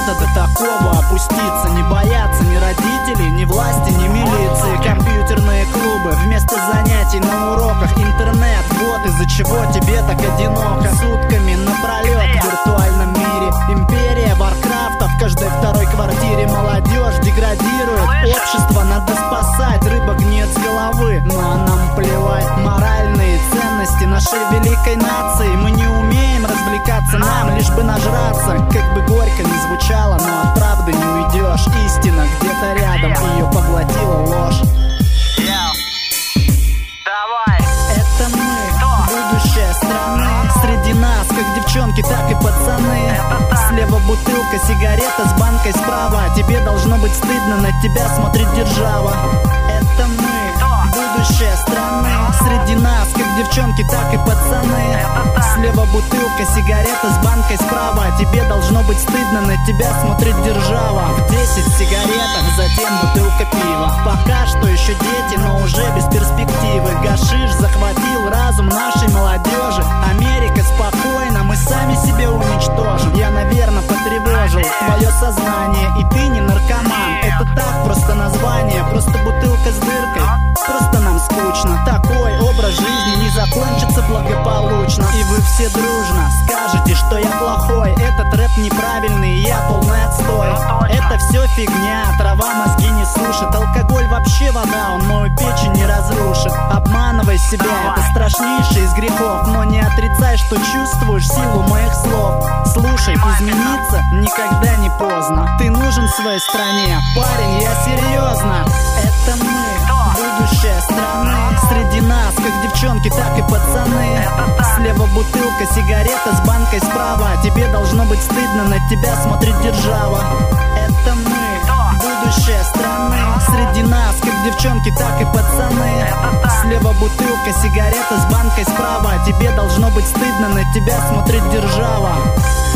надо до такого опуститься. Не бояться ни родителей, ни власти, ни милиции. Компьютерные клубы вместо занятий на уроках. Интернет, вот из-за чего тебе так одиноко. Сутками напролет в виртуальном мире. Империя Варкрафта в каждой второй квартире. Молодежь деградирует, общество надо спасать. Рыба гниет с головы, ну а нам плевать. Моральные ценности нашей великой нации. Мы не умеем развлекаться, нам лишь бы нажраться. Как бы горько ни звучало, но от правды не уйдешь. Истина где-то рядом, ее поглотила ложь. Это мы, будущее страны. Среди нас, как девчонки, так и пацаны. Слева бутылка, сигарета с банкой справа. Тебе должно быть стыдно, на тебя смотрит держава. Это мы, будущее страны. Среди нас, как девчонки, так и пацаны. Слева бутылка, сигарета с банкой справа. Тебе должно быть стыдно, на тебя смотрит держава. В 10 сигаретах, затем бутылка пива. Пока что еще дети, но уже без перспективы. Гашиш захватил разум нашей молодежи. Америка спокойна, мы сами себя уничтожим. Я, наверное, потревожил твое сознание. И ты не наркоман, это так просто название. Просто бутылка с дыркой, просто нам скучно. Такой образ жизни не закончится благополучно. И вы все дружно скажете, что я плохой. Этот рэп неправильный, я полный отстой. Это все фигня, трава мозги не сушит. Алкоголь вообще вода, он мою печень не разрушит. Обманывай себя, это страшнейший из грехов. Но не отрицай, что чувствуешь силу моих слов. Слушай, измениться никогда не поздно. Ты нужен своей стране, парень, я серьезно. Это мы, будущее страны. Среди нас, как девчонки, так и пацаны. Слева бутылка, сигарета с банкой справа. Тебе должно быть стыдно, на тебя смотрит держава. Это мы, будущее страны. Среди нас, как девчонки, так и пацаны. Слева бутылка, сигарета с банкой справа. Тебе должно быть стыдно, на тебя смотрит держава.